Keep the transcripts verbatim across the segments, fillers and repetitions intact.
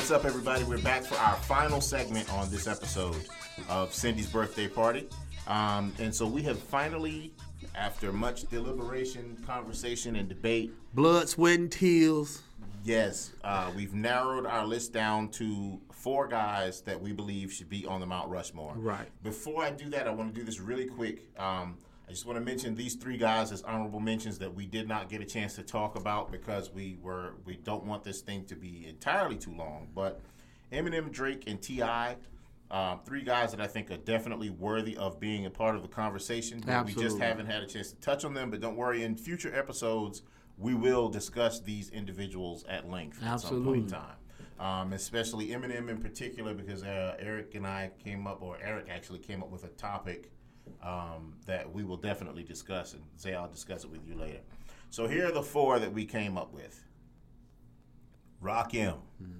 What's up, everybody? We're back for our final segment on this episode of Cindy's Birthday Party. Um, and so we have finally, after much deliberation, conversation, and debate, blood, sweat, and tears. Yes, uh, we've narrowed our list down to four guys that we believe should be on the Mount Rushmore. Right. Before I do that, I want to do this really quick. Um, I just want to mention these three guys as honorable mentions that we did not get a chance to talk about because we were we don't want this thing to be entirely too long. But Eminem, Drake, and T I, um, three guys that I think are definitely worthy of being a part of the conversation. But Absolutely. We just haven't had a chance to touch on them. But don't worry, in future episodes, we will discuss these individuals at length at Absolutely. some point in time. Um, especially Eminem in particular, because uh, Eric and I came up, or Eric actually came up with a topic um, that we will definitely discuss, and say I'll discuss it with you later. So here are the four that we came up with: Rakim, mm.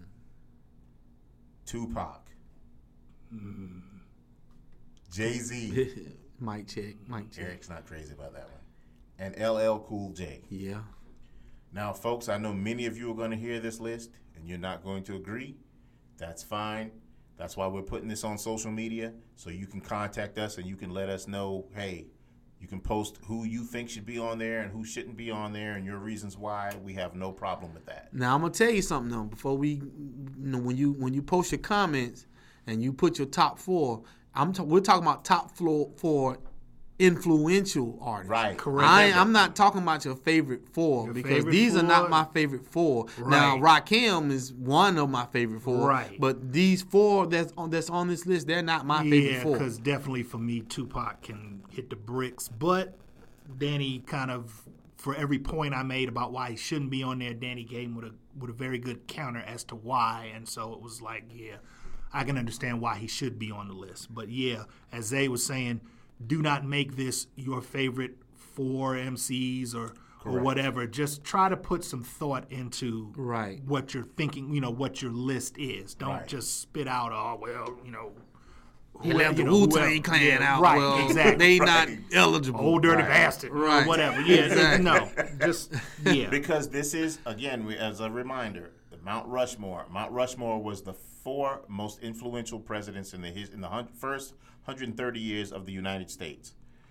Tupac, mm. Jay-Z. Mic check, mic check. Eric's not crazy about that one. And L L Cool J. Yeah. Now, folks, I know many of you are going to hear this list, and you're not going to agree. That's fine. That's why we're putting this on social media, so you can contact us and you can let us know, hey, you can post who you think should be on there and who shouldn't be on there and your reasons why. We have no problem with that. Now, I'm going to tell you something, though, before we, you know, when you when you post your comments and you put your top four, I'm t- we're talking about top floor four influential artists. Right. Correct. I, I'm not talking about your favorite four your because favorite these four? are not my favorite four. Right. Now, Rakim is one of my favorite four. Right. But these four that's on that's on this list, they're not my favorite yeah, four. Yeah, because definitely for me, Tupac can hit the bricks. But Danny kind of, for every point I made about why he shouldn't be on there, Danny gave him with a with a very good counter as to why. And so it was like, yeah, I can understand why he should be on the list. But yeah, as Zay was saying, do not make this your favorite four M Cs or, or whatever. Just try to put some thought into right. what you're thinking, you know, what your list is. Don't right. just spit out, oh, well, you know, he left the know, Wu-Tang Clan yeah, out. Right, well, exactly. They right. not eligible. Old dirty right. bastard, right. or whatever. Yeah, exactly. no, just, yeah. Because this is, again, we, as a reminder, the Mount Rushmore. Mount Rushmore was the four most influential presidents in the his, in the hun- first one hundred thirty years of the United States.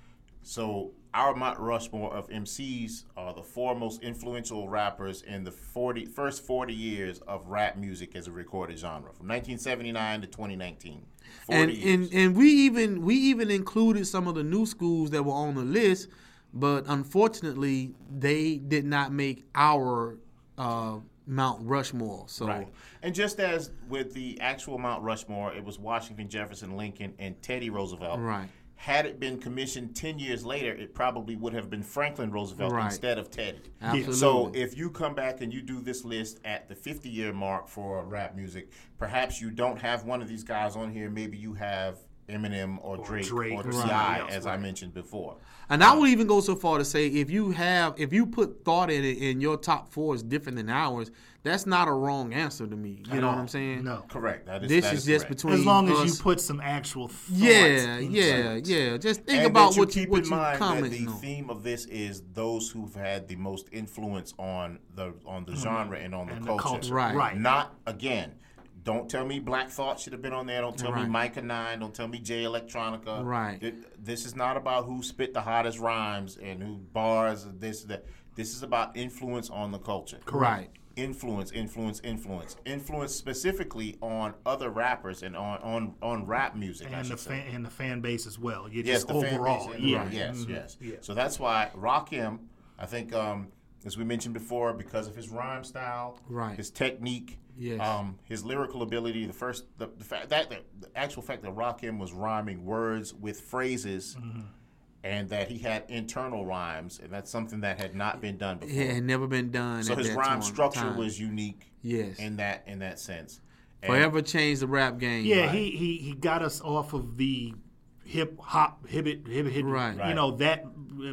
So our Mount Rushmore of M Cs are the four most influential rappers in the forty, first forty years of rap music as a recorded genre, from nineteen seventy-nine to twenty nineteen. And, years. and and we even we even included some of the new schools that were on the list, but unfortunately they did not make our uh, Mount Rushmore. So, right. And just as with the actual Mount Rushmore, it was Washington, Jefferson, Lincoln, and Teddy Roosevelt. Right. Had it been commissioned ten years later, it probably would have been Franklin Roosevelt right. instead of Teddy. Absolutely. So if you come back and you do this list at the fifty-year mark for rap music, perhaps you don't have one of these guys on here. Maybe you have Eminem or, Or Drake, Drake or or T I, somebody as else, I right. mentioned before. And I would even go so far to say if you have if you put thought in it and your top four is different than ours, that's not a wrong answer to me. You At know all. what I'm saying? No. Correct. That is, This that is is just correct. between As long as us. you put some actual thoughts Yeah, into yeah, it. yeah. Just think And about that you what you keep what in you mind that comment the on. theme of this is those who've had the most influence on the on the genre and on the, And the culture. culture. Right. Right. Not again. Don't tell me Black Thought should have been on there. Don't tell me Right. Micah Nine. Don't tell me Jay Electronica. Right. It- this is not about who spit the hottest rhymes and who bars and this that. This is about influence on the culture. Right. Influence, influence, influence, influence specifically on other rappers and on on, on rap music. I And the should say. fan and the fan base as well. You Yes, just the overall. fan base. Yeah. Right. Yes, Mhm. yes. Yeah. So that's why Rakim, I think, um, as we mentioned before, because of his rhyme style, Right. his technique, Yes. um, his lyrical ability, the first, the, the fact that the, the actual fact that Rakim was rhyming words with phrases, Mm-hmm. and that he had internal rhymes, and that's something that had not been done before. It had never been done. so at his that rhyme time- structure time. was unique. Yes. In that in that sense. And- Forever changed the rap game. Yeah, Right. he, he he got us off of the hip hop, hibbit, hibbit, hibbit. Right. You Right. know, that uh,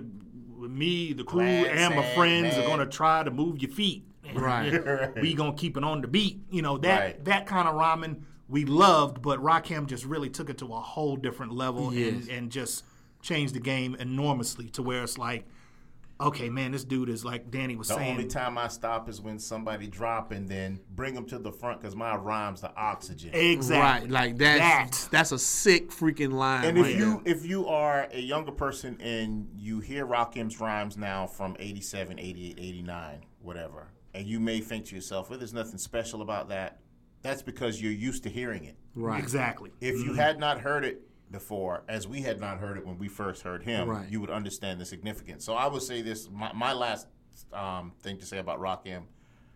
me, the crew, Glad, and my sad, friends mad. are going to try to move your feet. And Right. we going to keep it on the beat. You know, that Right. that kind of rhyming we loved, but Rakim just really took it to a whole different level Yes. and, and just changed the game enormously to where it's like, okay, man, this dude is like Danny was The saying. only time I stop is when somebody drop and then bring them to the front because my rhyme's the oxygen. Exactly. Right, like that's That. that's a sick freaking line. And right if you there. if you are a younger person and you hear Rakim's rhymes now from eighty-seven, eighty-eight, eighty-nine, whatever, and you may think to yourself, well, there's nothing special about that, that's because you're used to hearing it. right, Exactly. If you had not heard it before, as we had not heard it when we first heard him, Right. you would understand the significance. So I would say this, my, my last um, thing to say about Rakim,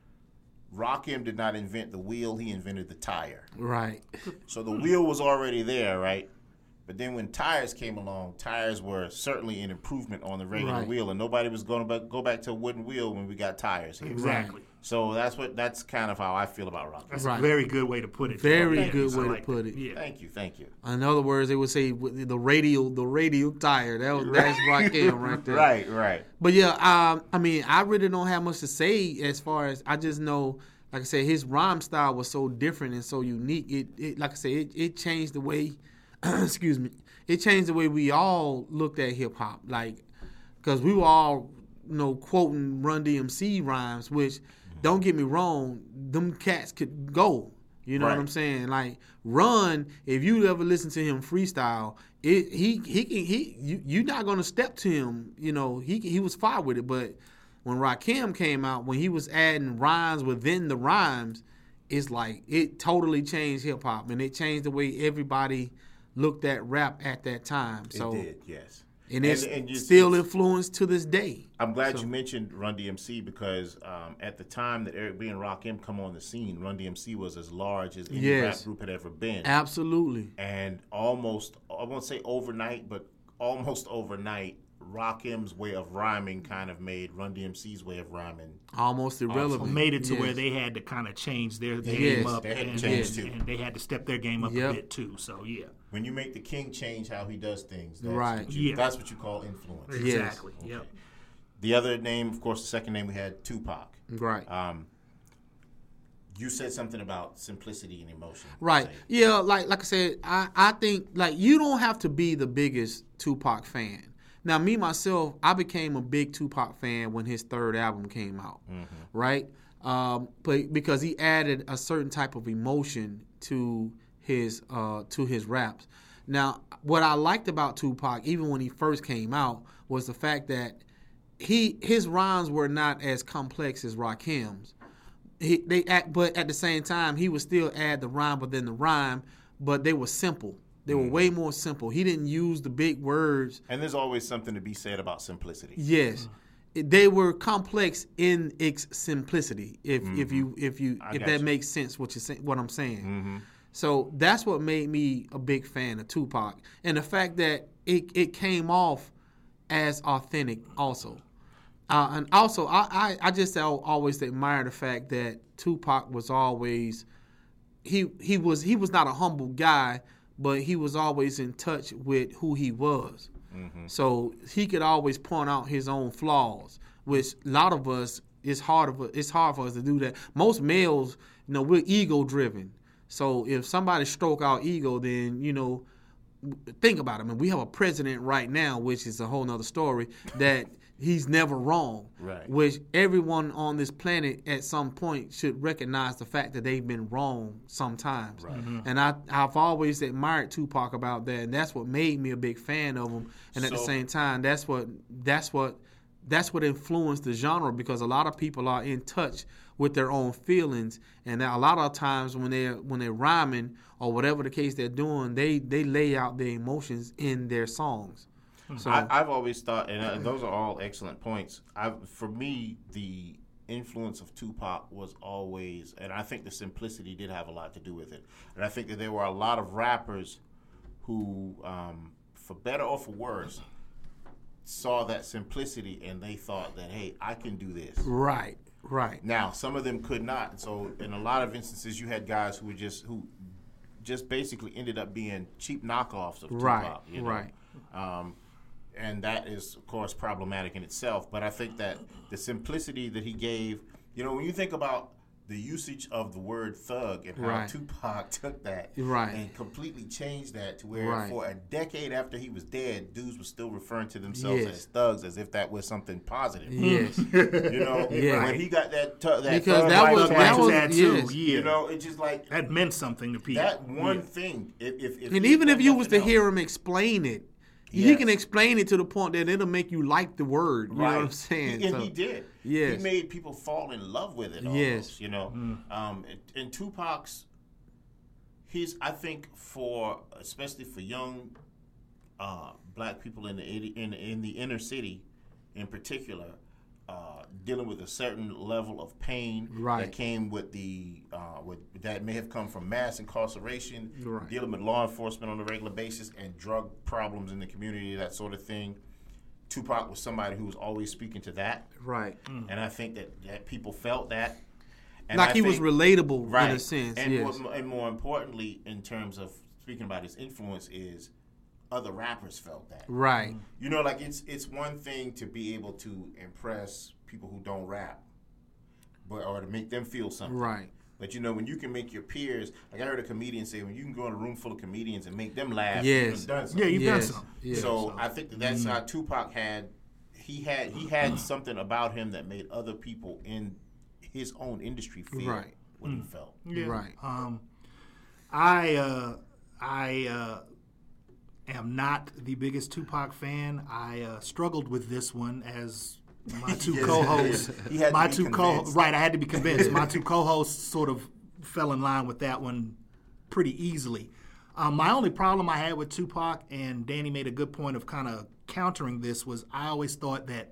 Rakim did not invent the wheel, he invented the tire. right, So the wheel was already there, right? But then when tires came along, tires were certainly an improvement on the regular Right. wheel, and nobody was going to go back to a wooden wheel when we got tires here. Exactly. So that's what that's kind of how I feel about Rakim. That's Right. a very good way to put it. Very Yeah, good I way to like put that. it. Yeah. Thank you, thank you. In other words, they would say with the radial, the radial tire. That was, that's Rakim right there. Right, right. But yeah, um, I mean, I really don't have much to say as far as I just know. Like I said, his rhyme style was so different and so unique. It, it like I said, it, it changed the way. excuse me. It changed the way we all looked at hip hop. Like, because we were all, you know, quoting Run D M C rhymes, which, don't get me wrong, them cats could go. You know Right. what I'm saying? Like Run, if you ever listen to him freestyle, it he he can he you you're not gonna step to him. You know he he was fine with it, but when Rakim came out, when he was adding rhymes within the rhymes, it's like it totally changed hip hop, and it changed the way everybody looked at rap at that time. So it did, yes. and it's And- and you- still influenced to this day. I'm glad you mentioned Run D M C because um, at the time that Eric B and Rakim come on the scene, Run D M C was as large as any Yes. rap group had ever been. Absolutely. And almost, I won't say overnight, but almost overnight, Rakim's way of rhyming kind of made Run D M C's way of rhyming. Almost irrelevant. Made it to Yes. where they had to kind of change their Yes. game up, They had to and, change and- too. and they had to step their game up Yep. a bit too. So yeah, When you make the king change how he does things, that's, Right. what, you, Yeah. that's what you call influence. Yes. exactly. Yep. The other name, of course, the second name we had, Tupac. Right. Um, you said something about simplicity and emotion. Right. Say. Yeah, like like I said, I, I think like you don't have to be the biggest Tupac fan. Now, me myself, I became a big Tupac fan when his third album came out. Right? Um, but because he added a certain type of emotion to his uh, to his raps. Now, what I liked about Tupac, even when he first came out, was the fact that he his rhymes were not as complex as Rakim's. He, they act, but at the same time, he would still add the rhyme within the rhyme, but they were simple. They were way more simple. He didn't use the big words. And there's always something to be said about simplicity. Yes, they were complex in its simplicity. If if you if you I if got that you. makes sense, what you say, what I'm saying. Mm-hmm. So that's what made me a big fan of Tupac, and the fact that it it came off as authentic also. Uh, and also, I, I, I just al- always admire the fact that Tupac was always he he was he was not a humble guy, but he was always in touch with who he was. So he could always point out his own flaws, which a lot of us it's hard of it's hard for us to do that. Most males, you know, we're ego driven. So if somebody stroke our ego, then you know, think about it. I mean, we have a president right now, which is a whole nother story, that he's never wrong. Right. Which everyone on this planet at some point should recognize the fact that they've been wrong sometimes. Right. And I, I've always admired Tupac about that, and that's what made me a big fan of him. And at the So- same time, that's what that's what that's what influenced the genre, because a lot of people are in touch with their own feelings, and a lot of times when they're when they're rhyming or whatever the case they're doing, they they lay out their emotions in their songs. So I, I've always thought, and uh, those are all excellent points. I, for me, the influence of Tupac was always, and I think the simplicity did have a lot to do with it. And I think that there were a lot of rappers who, um, for better or for worse, saw that simplicity and they thought that, hey, I can do this. right, right, Now, some of them could not. So, in a lot of instances, you had guys who were just who just basically ended up being cheap knockoffs of Tupac. Right, You know? right. Um, and that is, of course, problematic in itself. But I think that the simplicity that he gave, you know, when you think about the usage of the word thug and how Right. Tupac took that Right. and completely changed that to where Right. for a decade after he was dead, dudes were still referring to themselves Yes. as thugs as if that was something positive. Yes. You know, Yeah. when he got that, tu- that Because thug that life was- tattoo, that was- tattoo, yes. yeah. you know, it's just like that meant something to people. that one Yeah. thing. If, if, if And he even if done you was to nothing hear else- him explain it, he Yes. can explain it to the point that it'll make you like the word. You know what I'm saying? He, and So- he did. Yes. He made people fall in love with it. Almost, Yes. You know, um, and, and Tupac's, he's I think for especially for young uh, black people in the in in the inner city, in particular, uh, dealing with a certain level of pain Right. that came with the uh, with that may have come from mass incarceration, Right. dealing with law enforcement on a regular basis, and drug problems in the community, that sort of thing. Tupac was somebody who was always speaking to that, Right. and I think that, that people felt that. And Like I he was think- relatable right. in a sense. and, yes. more, and more importantly, in terms of speaking about his influence, is other rappers felt that. Right. You know, like it's it's one thing to be able to impress people who don't rap, but or to make them feel something. Right. But you know, when you can make your peers, like I heard a comedian say, when you can go in a room full of comedians and make them laugh, Yes. you've done Yeah, something. you've Yes. done something. Yes. So I think that that's how Tupac had. He had he had something about him that made other people in his own industry feel Right. what he felt. Yeah. Right. Um, I uh, I uh, am not the biggest Tupac fan. I uh, struggled with this one as my two Yes, co-hosts. he had to my be two co convinced. right. I had to be convinced. My two co-hosts sort of fell in line with that one pretty easily. Um, my only problem I had with Tupac, and Danny made a good point of kind of countering this, was I always thought that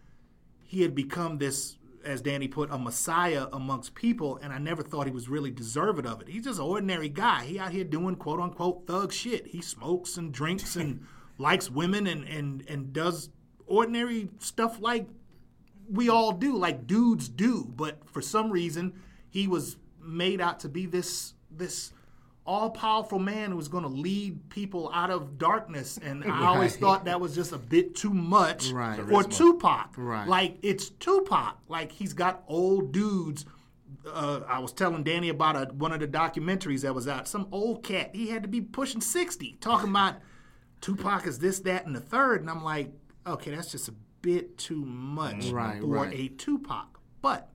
he had become this, as Danny put, a messiah amongst people, and I never thought he was really deserving of it. He's just an ordinary guy. He out here doing quote unquote thug shit. He smokes and drinks and likes women and, and, and does ordinary stuff like we all do, like dudes do. But for some reason, he was made out to be this this all-powerful man who was going to lead people out of darkness, and I always Right. thought that was just a bit too much Right. for Charisma. Tupac. Right. Like, it's Tupac. Like, he's got old dudes. Uh, I was telling Danny about a, one of the documentaries that was out. Some old cat, he had to be pushing sixty, talking about Tupac is this, that, and the third. And I'm like, okay, that's just a bit too much Right, for right. a Tupac. But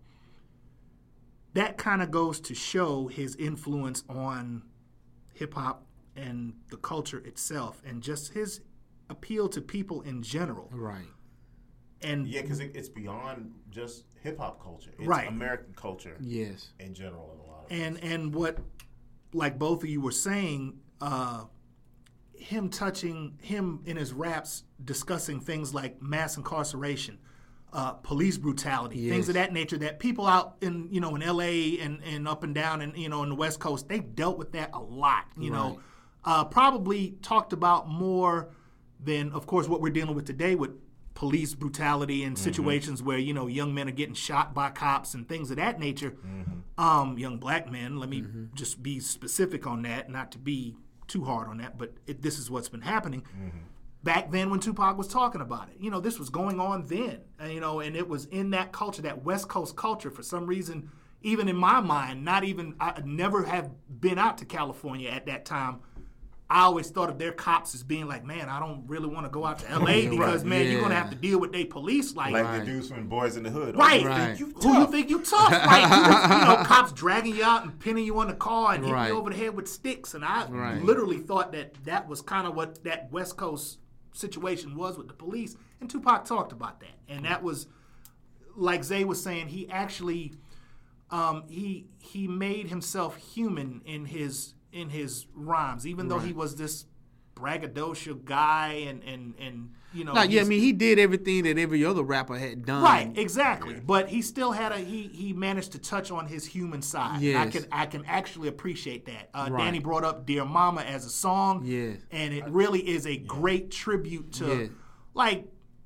that kind of goes to show his influence on hip-hop and the culture itself, and just his appeal to people in general. Right. And Yeah, because it, it's beyond just hip hop culture. It's Right. American culture Yes. in general in a lot of and ways. and what, like both of you were saying, uh, him touching him in his raps, discussing things like mass incarceration, uh, police brutality, Yes. things of that nature that people out in you know in L A and, and up and down and you know in the West Coast, they've dealt with that a lot. You Right. know, uh, probably talked about more than, of course, what we're dealing with today with police brutality and situations where you know young men are getting shot by cops and things of that nature. Um, young black men. Let me just be specific on that, not to be too hard on that, but it, this is what's been happening. Back then when Tupac was talking about it, you know, this was going on then, uh, you know, and it was in that culture, that West Coast culture, for some reason, even in my mind, not even, I never have been out to California at that time. I always thought of their cops as being like, man, I don't really want to go out to L A because, man, you're going to Yeah. have to deal with their police. Like, Like Right. the dudes from Boys in the Hood. Right. Oh, you Right. think you who you tough. think you tough? Like, you, was, you know, cops dragging you out and pinning you on the car and hitting Right. you over the head with sticks. And I Right. literally thought that that was kind of what that West Coast situation was with the police. And Tupac talked about that. And that was, like Zay was saying, he actually, um, he he made himself human in his in his rhymes, even though he was this braggadocio guy and and and you know. Like, yeah, I he's- mean, he did everything that every other rapper had done. Right, exactly. But he still had a he he managed to touch on his human side. And I Yes. can I can actually appreciate that. Uh, Right. Danny brought up Dear Mama as a song. Yes. And it really is a great tribute to Yeah. like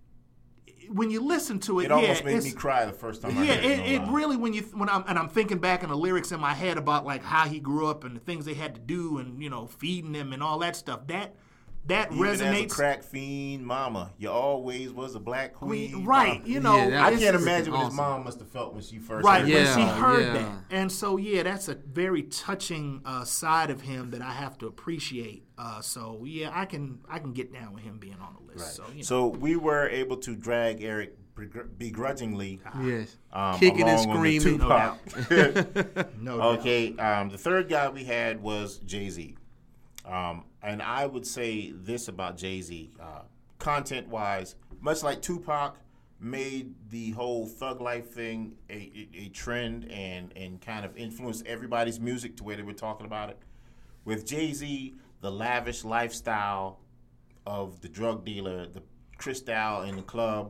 when you listen to it, It yeah, almost made it's, me cry the first time I yeah, heard it, it. it no lie. really when you when I'm and I'm thinking back on the lyrics in my head about like how he grew up and the things they had to do and you know feeding them and all that stuff. That that Even resonates. as a crack fiend, mama, you always was a black queen. Right, mama. you know. Yeah, that I was can't just imagine what his awesome. mom must have felt when she first Right, heard when that. she Yeah, heard yeah. that. And so, yeah, that's a very touching uh, side of him that I have to appreciate. Uh, so, yeah, I can I can get down with him being on the list. So, you know. So we were able to drag Eric begr- begrudgingly Yes. um, Kicking and along on the screaming. Tupac. no doubt. Okay, um, the third guy we had was Jay-Z. Um, and I would say this about Jay-Z. Uh, content-wise, much like Tupac made the whole thug life thing a, a, a trend and, and kind of influenced everybody's music to where they were talking about it. With Jay-Z, the lavish lifestyle of the drug dealer, the cristal in the club,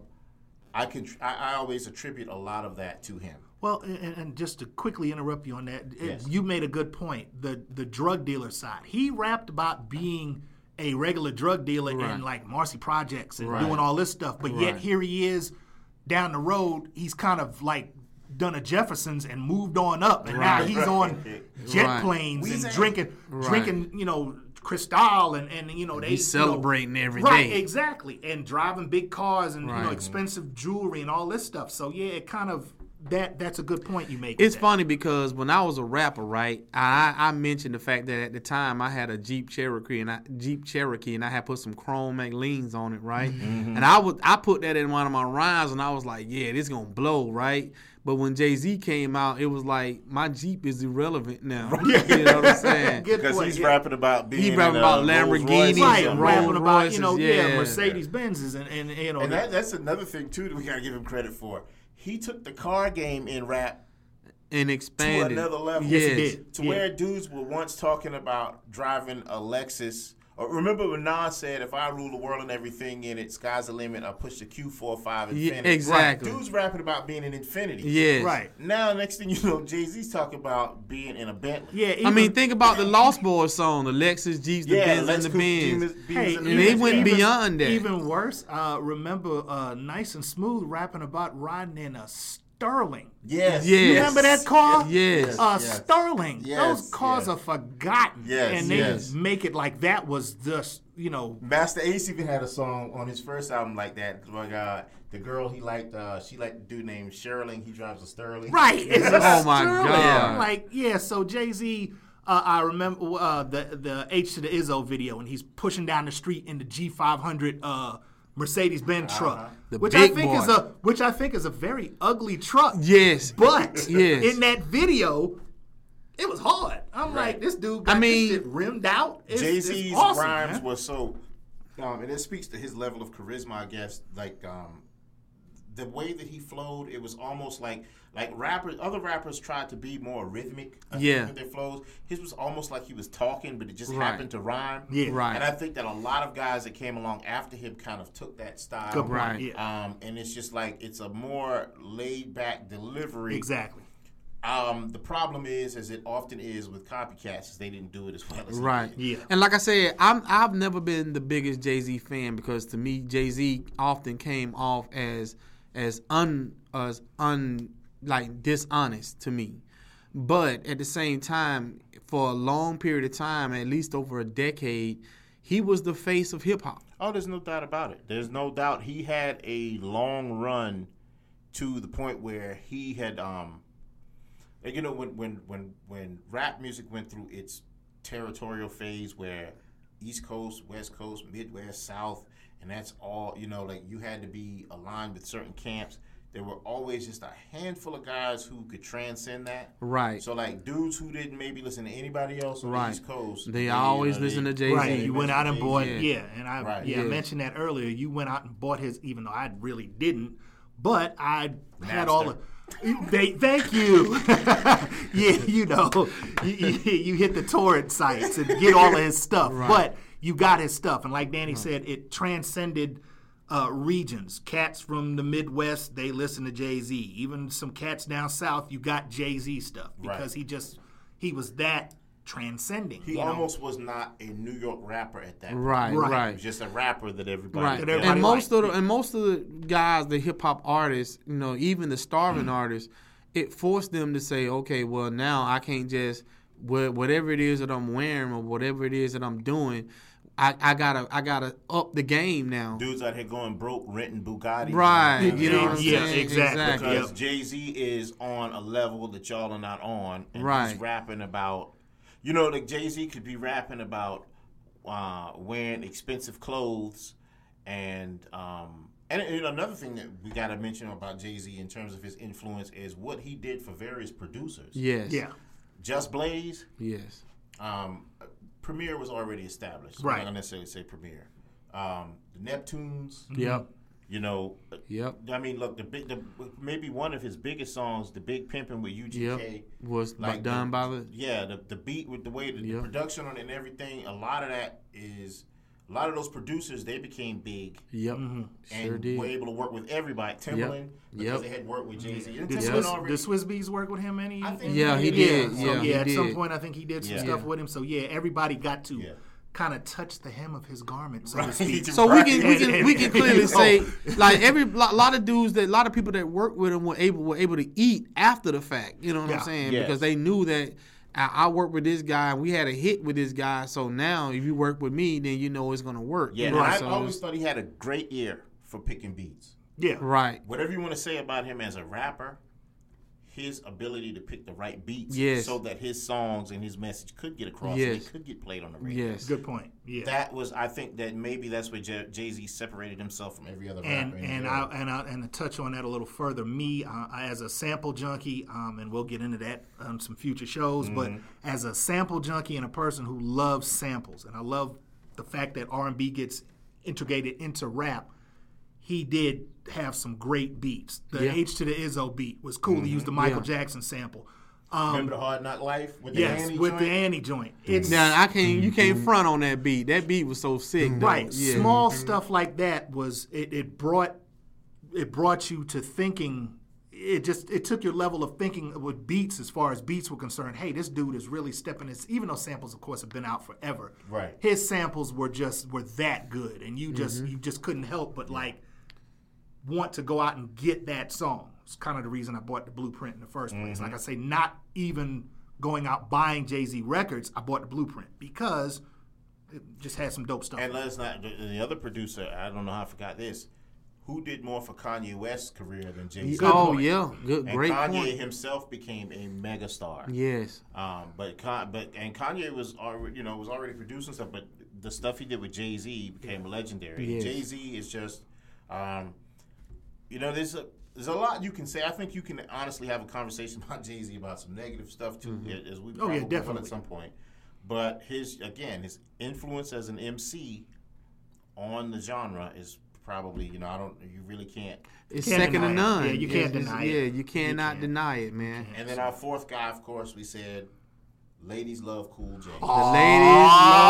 I can I, I always attribute a lot of that to him. Well, and, and just to quickly interrupt you on that, Yes. you made a good point. The the drug dealer side. He rapped about being a regular drug dealer Right. in like Marcy Projects and Right. doing all this stuff, but yet Right. here he is down the road. He's kind of like done a Jefferson's and moved on up, and now Right. he's on jet Right. planes and Weezy. drinking Right. drinking you know Cristal and and you know they He's you know, celebrating every right, day. exactly, and driving big cars and you know Right. expensive jewelry and all this stuff. So yeah, it kind of that that's a good point you make. It's with that. funny because when I was a rapper, right, I, I mentioned the fact that at the time I had a Jeep Cherokee and I Jeep Cherokee and I had put some chrome McLeans on it, right? Mm-hmm. And I would I put that in one of my rhymes and I was like, yeah, this gonna blow, right? But when Jay-Z came out, it was like my Jeep is irrelevant now. You know what I'm saying? Good Because point, he's yeah. rapping about being He rapping in, about uh, Rolls Lamborghinis Royces Right, and Rolls rapping about you know Royces, yeah, yeah. Mercedes Benzes and, and you know And that, that's another thing too that we gotta give him credit for. He took the car game in rap And to expanded. another level. Yes. he did. To Yeah. where dudes were once talking about driving a Lexus. Or remember when Nas said, "If I rule the world and everything in it, sky's the limit. I'll push the Q forty-five Yeah, Infinity." exactly. Dudes rapping about being in Infinity. Yes. right. Now, next thing you know, Jay-Z's talking about being in a Bentley. Yeah, I even- mean, think about the Lost Boys song, the Lexus, Jeeps, the Yeah, Benz, Lex and the Cooper, Benz. Beamers, Hey, and And they Benz, went yeah. beyond that. Even worse, uh, remember uh, Nice and Smooth rapping about riding in a Sterling. Yes. Yes. You remember that car? Yes. Uh, Yes. Sterling. Yes, Those cars yes. are forgotten. Yes, And they yes. make it like that was just, you know, Master Ace even had a song on his first album like that. Like uh, the girl he liked, uh, she liked the dude named Sherling. He drives a Sterling. right. It's a Oh, my Sterling. God. Like, yeah, so Jay-Z, uh, I remember uh, the, the H to the Izzo video, and he's pushing down the street in the G five hundred uh, Mercedes-Benz truck. The Which I big think boy. is a which I think is a very ugly truck. Yes. But Yes. in that video, it was hard. I'm Right. like, this dude got I mean, this shit rimmed out. It's, Jay it's Z's awesome, rhymes man. were so, um, and it speaks to his level of charisma, I guess. Like um, the way that he flowed, it was almost like like rappers. Other rappers tried to be more rhythmic, I think, Yeah. with their flows. His was almost like he was talking, but it just Right. happened to rhyme. Yeah. Right. And I think that a lot of guys that came along after him kind of took that style. Good point, Right. yeah. Um, and it's just like it's a more laid back delivery. Exactly. Um, the problem is, as it often is with copycats, is they didn't do it as well as he Right. did. Yeah. And like I said, I'm I've never been the biggest Jay-Z fan because to me Jay-Z often came off as as un as un like dishonest to me. But at the same time, for a long period of time, at least over a decade, he was the face of hip hop. Oh, there's no doubt about it. There's no doubt he had a long run to the point where he had, um, you know, when when when when rap music went through its territorial phase, where East Coast, West Coast, Midwest, South, and that's all. You know, like you had to be aligned with certain camps. There were always just a handful of guys who could transcend that. Right. So like dudes who didn't maybe listen to anybody else on Right. the East Coast. They you always know, listen they- to Jay-Z. Right. they You went out and mentioned bought, Jay-Z. yeah, and I Right. yeah, I Yeah. mentioned that earlier. You went out and bought his, even though I really didn't. But I had all the. They, thank you. Yeah, you know, you, you, you hit the torrent sites and get all of his stuff. Right. But you got his stuff, and like Danny said, it transcended uh, regions. Cats from the Midwest, they listen to Jay-Z. Even some cats down south, you got Jay-Z stuff because Right. he just he was that transcending. He you know? almost was not a New York rapper at that point. Right, Right. right. He was just a rapper that everybody. Right, that everybody and most liked. of the and most of the guys, the hip hop artists, you know, even the starving artists, it forced them to say, okay, well now I can't just wha- whatever it is that I'm wearing or whatever it is that I'm doing, I, I gotta I gotta up the game now. Dudes out here going broke, renting Bugattis. Right, you know what I'm Yeah, saying? exactly. Because Yep. Jay-Z is on a level that y'all are not on. And Right. he's rapping about, you know, like Jay-Z could be rapping about uh, wearing expensive clothes. And, um, and, and another thing that we got to mention about Jay-Z in terms of his influence is what he did for various producers. Yes. Yeah. Just Blaze, Yes. um, Premier was already established. Right. I'm not going to necessarily say Premier. Um, the Neptunes. Yep. You know, Yep. I mean, look, the big, the, maybe one of his biggest songs, "The Big Pimpin' with U G K," Yep. Was like done the, by the. yeah, the the beat with the way the, Yep. the production on it and everything. A lot of that is a lot of those producers. They became big Yep. and Sure did. were able to work with everybody. Timbaland, because Yep. they had worked with Jay Z. Did Yep. Swiss, already? did Swiss Beats work with him any? I think Yeah, he yeah. did. So, Yeah, yeah, he at some did. point I think he did some Yeah. stuff Yeah. with him. So yeah, everybody got to Yeah. kind of touch the hem of his garment, so Right. to speak. So we can we can we can clearly Oh. say like every lot, lot of dudes that a lot of people that work with him were able were able to eat after the fact. You know what Yeah. I'm saying? Yes. Because they knew that I, I worked with this guy and we had a hit with this guy. So now if you work with me, then you know it's gonna work. Yeah, You know, and I so always thought he had a great ear for picking beats. Yeah. right. Whatever you want to say about him as a rapper, his ability to pick the right beats Yes. so that his songs and his message could get across and Yes. it could get played on the radio. Yes. Good point. Yeah. That was, I think, that maybe that's where J- Jay-Z separated himself from every other and rapper. in and the I era. and I, and to touch on that a little further, me uh, as a sample junkie, um, and we'll get into that on some future shows. But as a sample junkie and a person who loves samples, and I love the fact that R and B gets integrated into rap, he did have some great beats. The Yeah. H to the Izzo beat was cool. He used the Michael Yeah. Jackson sample. Remember the Hard Knock Life with the Yes, Annie with joint? the Annie joint. It's Now I can't you can't front on that beat. That beat was so sick. Though. Right. Yeah. Small stuff like that was it, it brought it brought you to thinking it just it took your level of thinking with beats as far as beats were concerned. Hey, this dude is really stepping his even though samples of course have been out forever. Right. His samples were just were that good and you just Mm-hmm. you just couldn't help but like want to go out and get that song. It's kind of the reason I bought the Blueprint in the first place. Like I say, not even going out buying Jay-Z records, I bought the Blueprint because it just had some dope stuff. And let's not, the, the other producer, I don't know how I forgot this, who did more for Kanye West's career than Jay-Z? Oh point. yeah, good, And great Kanye point. himself became a megastar. Yes. Um, but Con- but and Kanye was already you know was already producing stuff, but the stuff he did with Jay Z became legendary. Yes. Jay Z is just, um, you know, there's a there's a lot you can say. I think you can honestly have a conversation about Jay Z about some negative stuff too, as we Oh, probably yeah, will definitely. at some point. But his again, his influence as an M C on the genre is probably you know I don't you really can't. It's Can't second to deny it. none. Yeah, you can't It's- deny yeah, it. you cannot can't. deny it, man. And then our fourth guy, of course, we said, ladies love Cool J. The ladies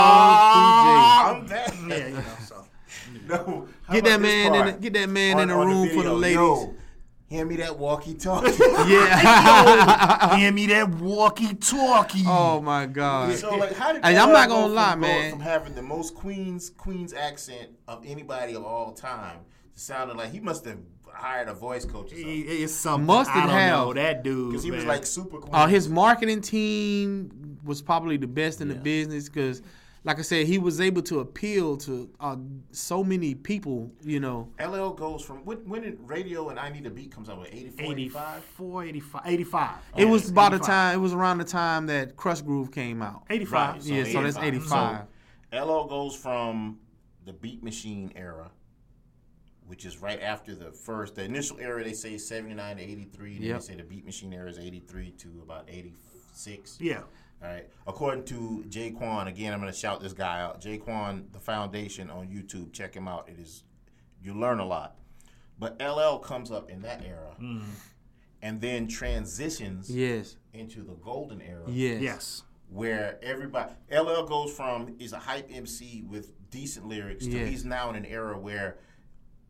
love I'm that. Yeah, you know, so. No, how Get about that this man in part? the, get that man On- in the on room for the video, ladies. Yo, hand me that walkie-talkie. C J. Yeah. Hand me that walkie-talkie. Oh my God. So, like, how did Hey, y'all I'm not go gonna from lie, going man. From having the most Queens Queens accent of anybody of all time to sounding like he must have hired a voice coach or He- something It's something. Must I don't have. know. That dude. because he was man. like super Queens. Uh, his marketing team was probably the best in the Yeah. business because, like I said, he was able to appeal to uh, so many people. You know. L L goes from when, when did Radio and I Need a Beat comes out with eighty-four, eighty-five? eighty-four, eighty-five, eighty-five. It was about the eighty-five. time. It was around the time that Crush Groove came out. eighty-five. Right, Yeah, so that's eighty-five. So L L goes from the Beat Machine era, which is right after the first, the initial era. They say seventy-nine to eighty-three. Then Yep. they say the Beat Machine era is eighty-three to about eighty-six. Yeah. All right. According to Jaquan, again, I'm going to shout this guy out. Jaquan, the Foundation on YouTube. Check him out. It is you learn a lot. But L L comes up in that era, and then transitions Yes. into the golden era. Yes. Yes. Where everybody L L goes from is a hype M C with decent lyrics to Yes. he's now in an era where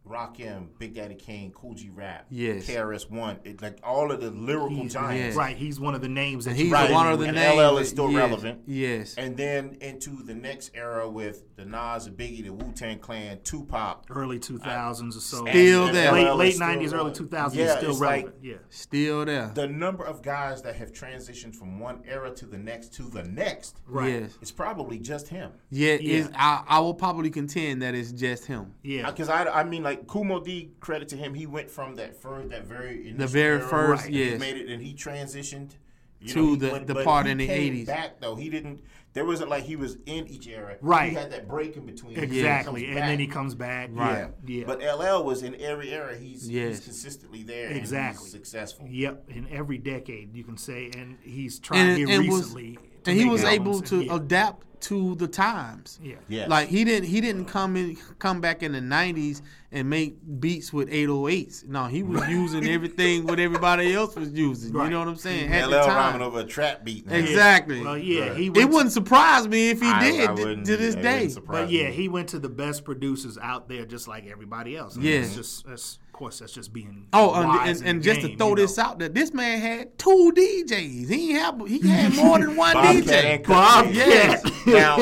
Rakim, Big Daddy Kane, Cool G Rap, Yes. K R S One, it, like all of the lyrical He's, giants. Yeah. Right, he's one of the names that And you he's Right. one of the And names. L L is that- still yes, relevant. Yes. And then into the next era with the Nas, the Biggie, the Wu-Tang Clan, Tupac. early two thousands or so. Still And- there. and Late L L is late still nineties, early relevant. two thousands Yeah, is still it's relevant. like yeah. Still there. the number of guys that have transitioned from one era to the next to the next. Right. Yes. It's probably just him. Yeah, Yeah. It's, I, I will probably contend that it's just him. Yeah. Because I, I mean, like Kumo D, credit to him, he went from that first, that very initial very era, first, right, and he yes. made it, and he transitioned you To know, he the- went- the but part he in the came eighties. Back though, he didn't. There wasn't like he was in each era. Right. He had that break in between. Exactly. He And comes then he back. comes back. Right. Yeah. yeah. But L L was in every era. He's, Yes. he's consistently there. Exactly. And he's successful. Yep, in every decade you can say, and he's tried And, here and was recently, to and he make was able albums, to and yeah, adapt to the times. yeah, Yes. Like he didn't he didn't come in come back in the nineties and make beats with eight oh eights. No, he was using everything what everybody else was using. You Right. know what I'm saying? At L the L time. rhyming over a trap beat. now. Exactly. Well, yeah, he It went wouldn't surprise me if he I- did I to- wouldn't- to this it day. wouldn't surprise But yeah, me. he went to the best producers out there, just like everybody else. I mean, Yeah. it's just that's, of course, that's just being Oh, and, wise and, in and the just game, to throw you this know. out there, this man had two D Js. He ain't have he had more than one Bobcat D J. and Cut Yes. Now,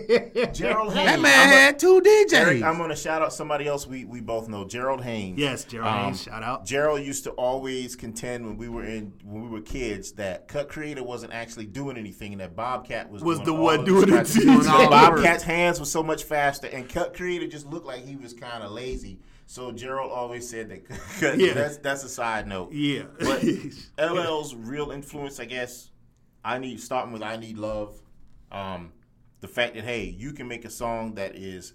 Gerald Haynes. That man I'm a- had two D Js. Eric, I'm going to shout out somebody else we, we both know, Gerald Haynes. Yes, Gerald Um, Haynes, shout out. Gerald used to always contend when we were in when we were kids that Cut Creator wasn't actually doing anything and that Bobcat was, Was doing the all one of doing the it. scratches. Doing all the Bobcat's hands were so much faster, and Cut Creator just looked like he was kind of lazy. So Gerald always said that. Cut, Yeah. that's that's a side note. Yeah. But L L's real influence, I guess, I need starting with I Need Love. Um, the fact that hey, you can make a song that is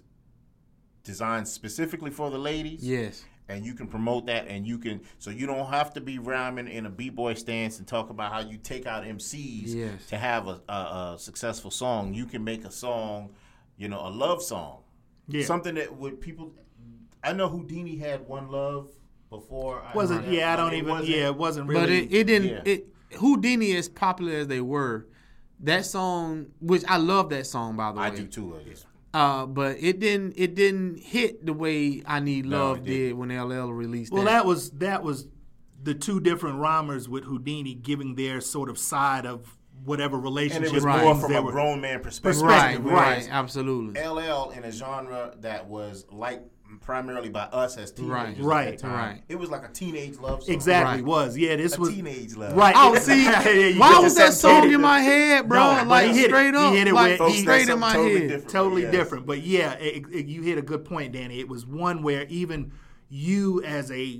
designed specifically for the ladies. Yes. And you can promote that, and you can, so you don't have to be rhyming in a b-boy stance and talk about how you take out M Cs Yes. to have a, a, a successful song. You can make a song, you know, a love song, Yeah. something that would people. I know Houdini had One Love before. I Wasn't heard that, yeah, I but don't it even wasn't- yeah, it wasn't really But it, it didn't. Yeah. It Houdini, as popular as they were, that song, which I love that song by the way. I do too. I guess. Uh, but it didn't. It didn't hit the way I Need No, Love it did didn't. when L L released Well, that. that was that was the two different rhymers with Houdini giving their sort of side of whatever And relationship. it was Right. more things from they a were- grown man perspective. right, perspective, right, right. absolutely. L L in a genre that was liked primarily by us as teenagers. Right, at that right, time. right. It was like a teenage love song. Exactly Right. was yeah. This A was teenage love. right. Oh, see, Yeah, you why just was that said song it. in my head, bro? No, but like he hit it. straight He up, hit it like with- Folks, he- straight that's in my something totally head. different. Totally Yes. different, but yeah, it, it, you hit a good point, Danny. It was one where even you, as a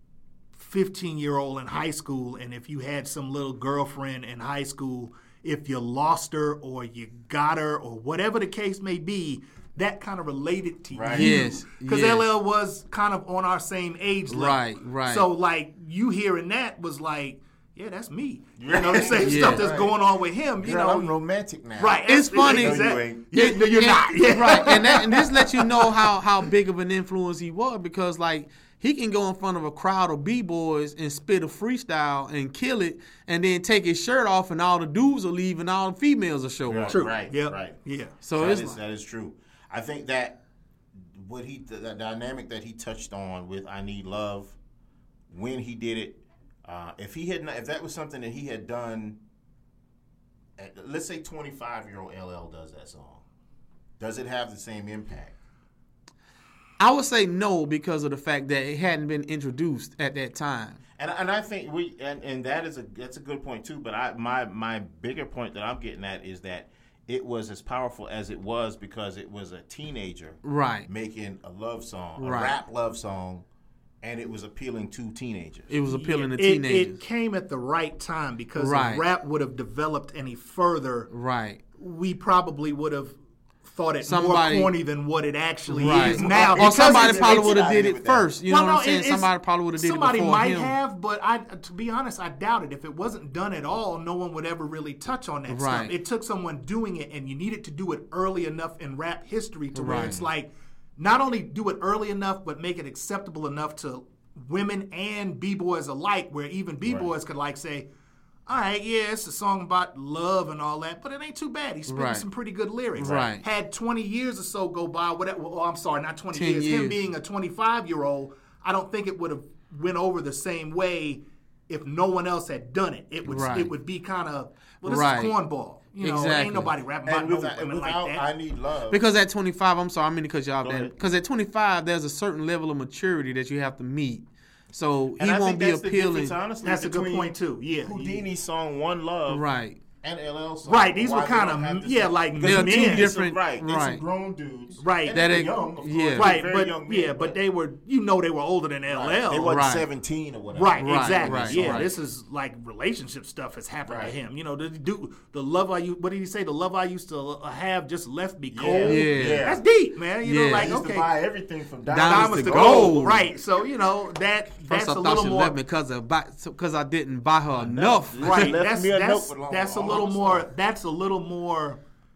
fifteen-year-old in high school, and if you had some little girlfriend in high school, if you lost her or you got her or whatever the case may be, that kind of related to Right. you. Yes, Because yes. L L was kind of on our same age level. Right, right. So, like, you hearing that was like, yeah, that's me. You know, the same Yeah. stuff that's Right. going on with him. You Girl, know, I'm romantic now. right? It's funny. No, you Exactly. ain't. Yeah, no, you're And- not. Yeah. Right, and that, and this lets you know how how big of an influence he was because like he can go in front of a crowd of b-boys and spit a freestyle and kill it, and then take his shirt off, and all the dudes will leave, and all the females will show Right, up. True. right, Yep. right. Yeah. So That it's is- that is true. I think that what he the, the dynamic that he touched on with I Need Love, when he did it, uh, if he had not, if that was something that he had done, at, let's say twenty-five year old L L does that song, does it have the same impact? I would say no because of the fact that it hadn't been introduced at that time. And and I think we and, and that is a that's a good point too. But I my my bigger point that I'm getting at is that it was as powerful as it was because it was a teenager Right. making a love song, a Right. rap love song, and it was appealing to teenagers. It was appealing to It, teenagers. it came at the right time because Right. if rap would have developed any further, right. we probably would have thought it Somebody- more corny than what it actually Right. is now. Or because somebody it's- probably it's- would have I did agree it with that. first. You Well, know what no, I'm saying? it- it's- Somebody probably would have did it Somebody before might him. have, but I, to be honest, I doubt it. If it wasn't done at all, no one would ever really touch on that Right. stuff. It took someone doing it, and you needed to do it early enough in rap history to where Right. it's like, not only do it early enough, but make it acceptable enough to women and b-boys alike, where even b-boys could like say, all right, yeah, it's a song about love and all that, but it ain't too bad. He's spitting Right. some pretty good lyrics. Right. Had twenty years or so go by, whatever. Well, I'm sorry, not twenty ten years. Him years. being a twenty-five-year-old, I don't think it would have went over the same way if no one else had done it. It would Right. it would be kind of, well, this Right. is cornball. You know, Exactly. ain't nobody rapping about And no without, and women like without that. I Need Love. Because at twenty-five, I'm sorry, I'm going to cut you off Go there. ahead. Because at twenty-five, there's a certain level of maturity that you have to meet. So and he I won't think be that's the appealing. difference, honestly, That's a good between point, too. Yeah. Houdini's song One Love Right. and L L song. Right, these Why were they kind don't of- have the yeah, same- like because They're they two some- different- right, they right. some grown dudes. Right. And That they were ain't- young, of course. yeah. They were Right, very but young yeah, men, but they were, you know, they were older than L L. Right. They wasn't Right. seventeen or whatever. Right, Right, exactly. right, yeah, right. this is like relationship stuff has happened Right. to him. You know, the do the love I used. What did he say? The love I used to uh, have just left me Yeah. cold. Yeah. That's deep, man. You Yeah. know, I like used okay, to buy everything from Diamonds diamonds, diamonds to to gold. gold. Right. So you know that First that's I a thought little she more. left me because of because I didn't buy her enough. Right. Left That's me a that's, note with all- that's a all little the more. stuff. That's a little more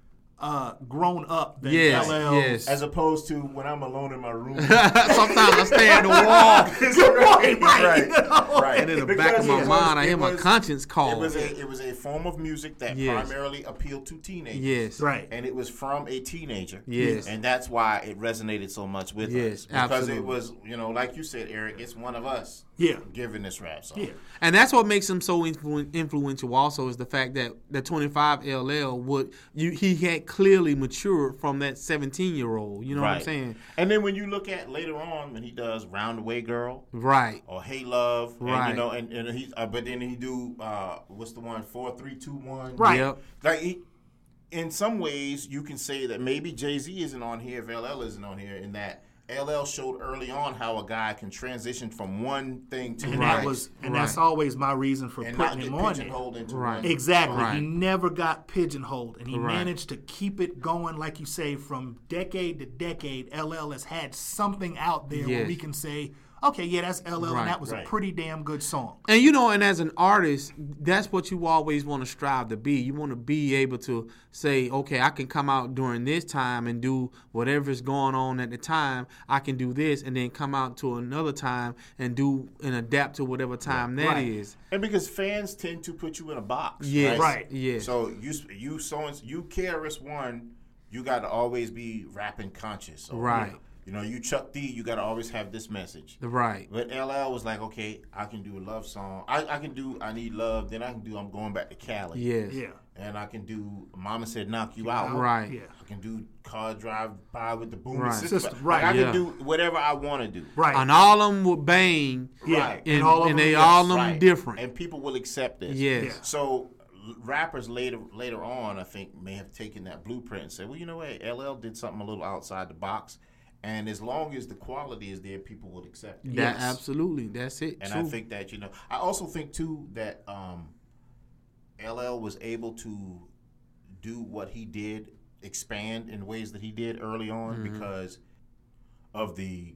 uh, grown up than Yes, L L. yes. As opposed to when I'm alone in my room. Sometimes I stay at the wall. Right, right. right. And in the Because back of my it was- mind, I it hear my was- conscience call. It was a it was a form of music that Yes. primarily appealed to teenagers. Yes. Right. And it was from a teenager. Yes. And that's why it resonated so much with Yes, us. Because absolutely. it was, you know, like you said, Eric, it's one of us Yeah. giving this rap song. Yeah. And that's what makes him so influ- influential. Also, is the fact that the twenty-five L L would you he had clearly matured from that seventeen year old. You know what I'm saying? And then when you look at later on when he does Roundaway Girl Right. or Hey Love, and, Right. you know, and, and he uh, but then he do uh, what's the one four three two one Right. Yep. Like he, in some ways, you can say that maybe Jay-Z isn't on here if L L isn't on here. In that L L showed early on how a guy can transition from one thing to the And next, that was, and Right. that's always my reason for and not putting get him on it. pigeonholed into Right. one. Exactly. Right. He never got pigeonholed, and he Right. managed to keep it going, like you say, from decade to decade. L L has had something out there where Yes. we can say, okay, yeah, that's L L, Right. and that was Right. a pretty damn good song. And you know, and as an artist, that's what you always want to strive to be. You want to be able to say, okay, I can come out during this time and do whatever's going on at the time. I can do this, and then come out to another time and do and adapt to whatever time that is. Right. And because fans tend to put you in a box, Yes. right? Right. Yes. So you you so you K R S One, you got to always be rapping conscious, or, Right. You know, you Chuck D, you got to always have this message. Right. But L L was like, okay, I can do a love song. I, I can do I Need Love. Then I can do I'm Going Back to Cali. Yes. Yeah. And I can do Mama Said Knock You Out. Right. Yeah. I can do Car Drive By with the Boom Right. System. System, Like, right, I yeah. can do whatever I want to do. Right. And all of them would bang, Yeah. Right. and, all of and them- they yes, all of them Right. different. And people will accept this. Yes. Yeah. So l- rappers later later on, I think, may have taken that blueprint and said, well, you know what, L L did something a little outside the box, and as long as the quality is there, people will accept it. That Yes. absolutely, that's it. And True. I think that, you know, I also think too that um, L L was able to do what he did, expand in ways that he did early on Mm-hmm. because of the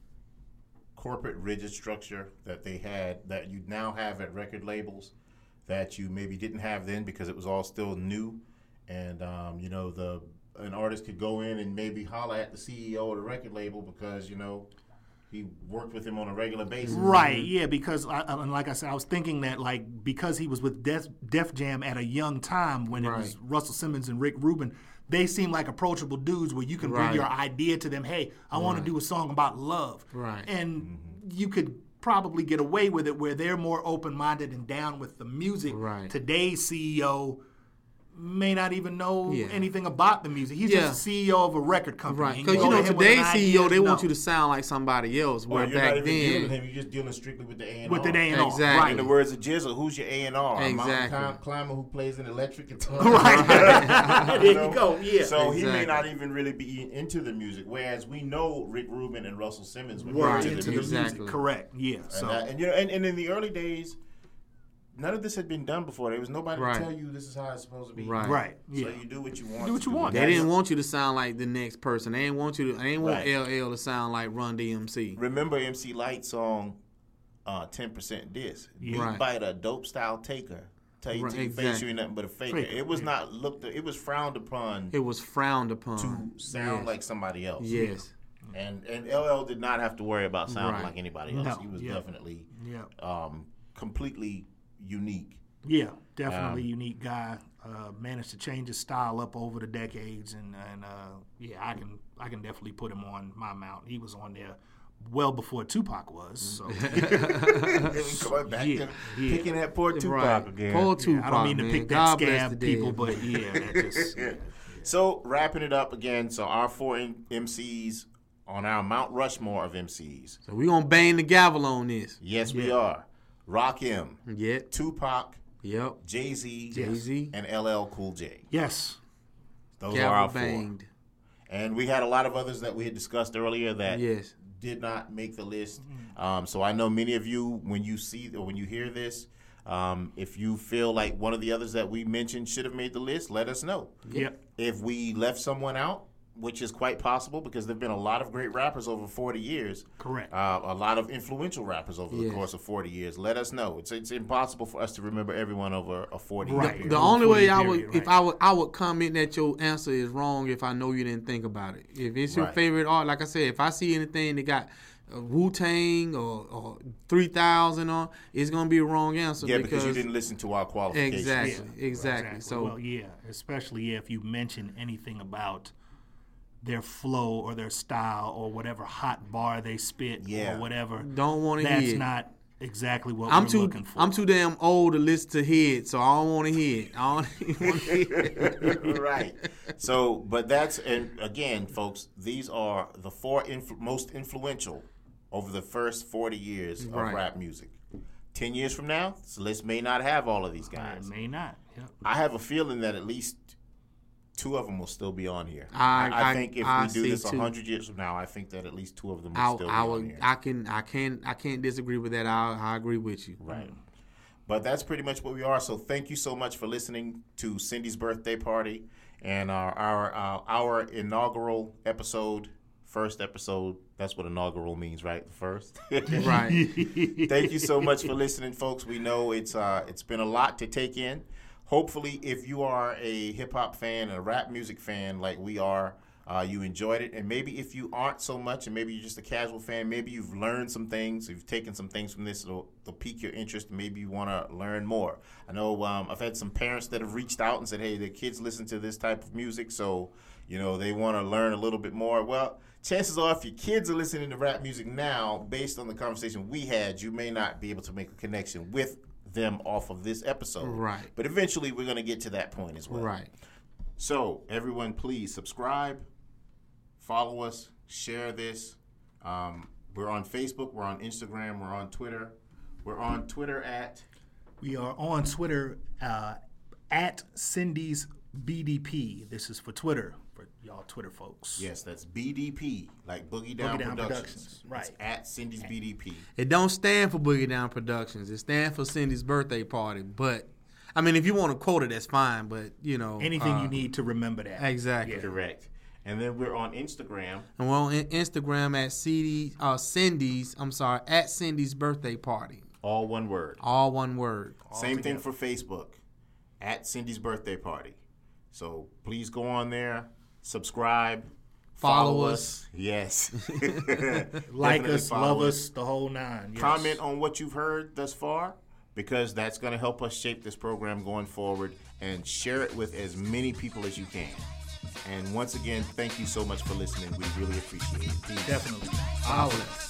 corporate rigid structure that they had, that you now have at record labels, that you maybe didn't have then because it was all still new. And, um, you know, the an artist could go in and maybe holler at the C E O of the record label because, you know, he worked with him on a regular basis. Right, yeah, because I, I- and like I said, I was thinking that like because he was with Def, Def Jam at a young time when it was Right. Russell Simmons and Rick Rubin, they seem like approachable dudes where you can bring Right. your idea to them. Hey, I want to do a song about love, Right. and you could probably get away with it where they're more open minded and down with the music. Right. Today's C E O may not even know Yeah. anything about the music. He's Yeah. just a C E O of a record company. Right, And because go you know to him with an today's C E O idea, they want no. you to sound like somebody else. Or Where you're not back even dealing then, with him, you're just dealing strictly with the A and R. with the A and R. Exactly. Right. In the words of Jizzle, who's your A and R? A mountain Exactly. clim- climber who plays an electric guitar. Right. there you know? go. Yeah. So he may Exactly. not even really be into the music, whereas we know Rick Rubin and Russell Simmons were Were Right, into into the the music. exactly. music. Correct. Yeah. And, So that- and you know, and, and in the early days, none of this had been done before. There was nobody Right. to tell you this is how it's supposed to be. Right. right. So Yeah. you do what you want. Do what to you want. they That's- didn't want you to sound like the next person. They didn't want you to. They didn't want Right. L L to sound like Run D M C. Remember M C Light's song, uh, ten percent Diss. Beat Right. Biter, Dope Style Taker. Tell you Right, to your face exactly. you ain't nothing but a faker. Faker, It was yeah. not looked. It was frowned upon It was frowned upon. to sound Yes. like somebody else. Yes. And and L L did not have to worry about sounding Right. like anybody else. No, He was yeah. definitely Yeah. um, completely unique. Yeah, definitely um, unique guy. Uh, managed to change his style up over the decades, and and uh, yeah, I can I can definitely put him on my mount. He was on there well before Tupac was. So going back yeah, and yeah. picking that poor Tupac right. again. Poor Tupac, yeah, I don't mean man. to pick God that scab people, dead. but yeah, that just. Yeah. So wrapping it up again. So our four M Cs on our Mount Rushmore of M Cs. So we gonna bang the gavel on this. Yes, yeah. we are. Rakim. Yep. Tupac. Yep. Jay-Z. Jay-Z. And L L Cool J. Yes. Those gavel are our banged. four. And we had a lot of others that we had discussed earlier that yes. did not make the list. Um, so I know many of you, when you see or when you hear this, um, if you feel like one of the others that we mentioned should have made the list, let us know. Yep. If we left someone out, which is quite possible because there have been a lot of great rappers over forty years. Correct. Uh, a lot of influential rappers over yes. the course of forty years. Let us know. It's it's impossible for us to remember everyone over a forty right. year The, period. the only way I would, period, right. if I would, I would comment that your answer is wrong if I know you didn't think about it. If it's your Right. favorite art, like I said, if I see anything that got uh, Wu-Tang or, or three thousand on, it's gonna be a wrong answer. Yeah, because, because you didn't listen to our qualifications. Exactly, Yeah, exactly. So well, yeah, especially if you mention anything about their flow or their style or whatever hot bar they spit Yeah. or whatever. don't want to That's hear it. not exactly what I'm we're too looking for. I'm too damn old to listen to Head, so I don't want to hear it. I don't even want to hear it. Right. So, but that's, and again, folks, these are the four influ- most influential over the first forty years of Right. rap music. Ten years from now, this list may not have all of these It guys. may not. Yep. I have a feeling that at least two of them will still be on here. I- I, I- think if I we do see this too. a hundred years from now, I think that at least two of them will I, still be I, on would, here. I can I can I can't disagree with that. I I agree with you. Right. But that's pretty much what we are. So thank you so much for listening to Cindy's birthday party and our our uh, our inaugural episode, first episode. That's what inaugural means, right? The first. Right. Thank you so much for listening, folks. We know it's uh it's been a lot to take in. Hopefully, if you are a hip hop fan and a rap music fan like we are, uh, you enjoyed it. And maybe if you aren't so much, and maybe you're just a casual fan, maybe you've learned some things, you've taken some things from this that'll, that'll pique your interest, and maybe you want to learn more. I know um, I've had some parents that have reached out and said, hey, their kids listen to this type of music, so you know they want to learn a little bit more. Well, chances are if your kids are listening to rap music now, based on the conversation we had, you may not be able to make a connection with them off of this episode. Right. But eventually we're going to get to that point as well. Right. So everyone, please subscribe, follow us, share this. Um, we're on Facebook, we're on Instagram, we're on Twitter. We're on Twitter at... We are on Twitter uh, at Cindy's B D P. This is for Twitter, for y'all Twitter folks. Yes, that's B D P, like Boogie Down, Boogie Down Productions. Productions, right. It's at Cindy's B D P. It don't stand for Boogie Down Productions. It stands for Cindy's birthday party. But I mean, if you want to quote it, that's fine. But you know, Anything uh, you need to remember that. Exactly. Yeah. Correct. And then we're on Instagram. And we're on Instagram at C D, uh, Cindy's. I'm sorry, at Cindy's birthday party. All one word. All one word. Same together. thing for Facebook, at Cindy's birthday party. So please go on there, subscribe, Follow follow, us. us. Yes. Like Definitely us, follow love us, the whole nine. Yes. Comment on what you've heard thus far, because that's going to help us shape this program going forward, and share it with as many people as you can. And once again, thank you so much for listening. We really appreciate it. Peace. Definitely. Follow us.